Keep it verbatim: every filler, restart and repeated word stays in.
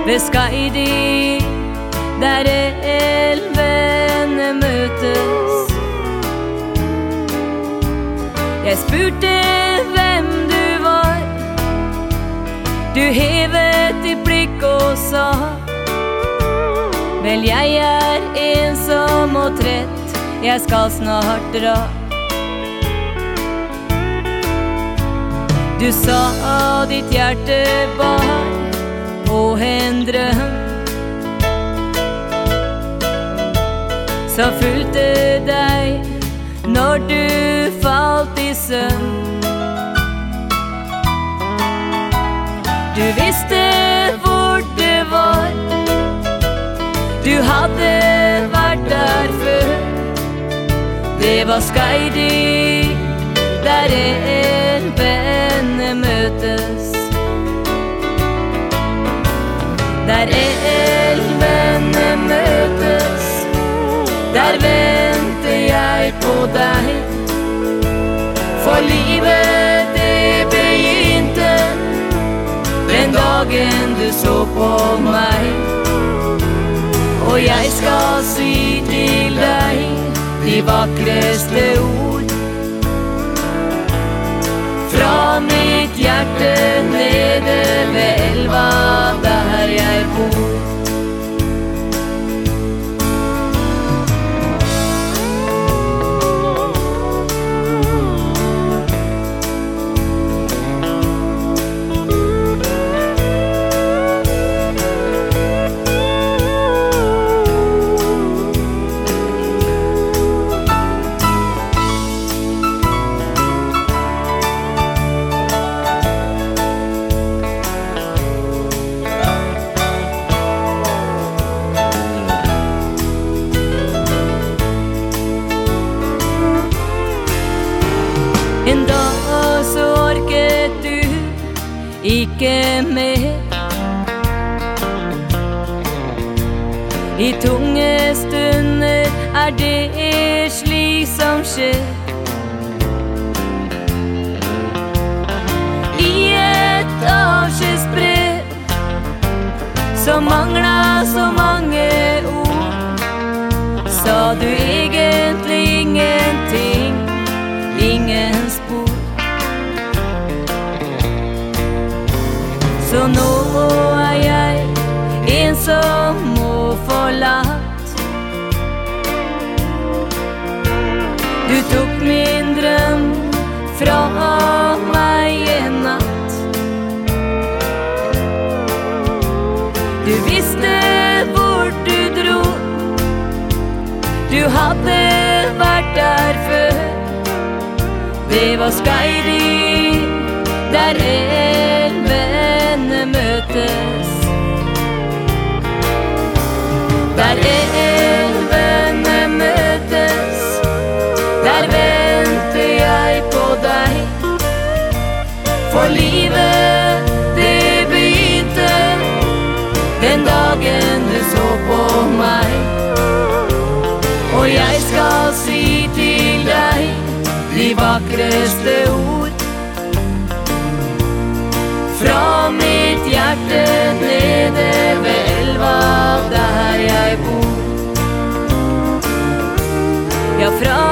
ved Skaidi, der elvene møtes. Jeg spurte hvem du var, du hevet ditt blikk og sa, vel jeg er ensom og trett, jeg skal snart dra. Du sa ditt hjerte bar på en drøm, så fulgte deg når du falt i søvn. Du visste hvor det var, du hadde vært der før. Det var Skaidi, der elvene møtes. Der elvene møtes, der venter jeg på deg. For livet det begynte den dagen du så på meg. Og jeg skal si til deg de vakreste ord fra mitt hjerte nede ved elva der jeg bor. En dag så orket du ikke mer. I tunge stunder er det slik som skjer. I et avskjedsbrev som manglet så mange ord, sa du egentlig ingenting, ingen spor. Så nå er jeg ensom og forlatt. Du tok min drøm fra meg en natt. Du visste hvor du dro, du hadde vært der før. Det var Skaidi, der elvene møtes. Der elvene møtes, der venter jeg på deg. For livet det begynte den dagen du så på meg. Og jeg skal si til deg de vakreste ord fra mitt hjerte nede ved elva der jeg bor. Ja, fra